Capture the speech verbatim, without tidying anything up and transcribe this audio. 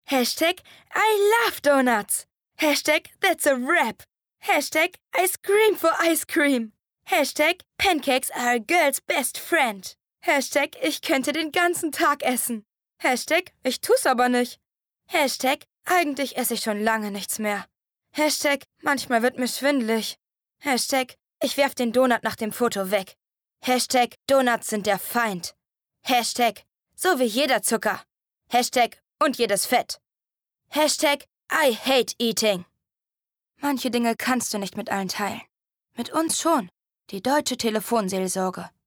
Hashtag I love donuts. Hashtag that's a wrap. Hashtag I scream for ice cream. Hashtag pancakes are a girl's best friend. Hashtag ich könnte den ganzen Tag essen. Hashtag ich tu's aber nicht. Hashtag eigentlich esse ich schon lange nichts mehr. Hashtag manchmal wird mir schwindelig. Hashtag ich werf den Donut nach dem Foto weg. Hashtag Donuts sind der Feind. Hashtag so wie jeder Zucker. Hashtag und jedes Fett. Hashtag I hate eating. Manche Dinge kannst du nicht mit allen teilen. Mit uns schon. Die Deutsche Telefonseelsorge.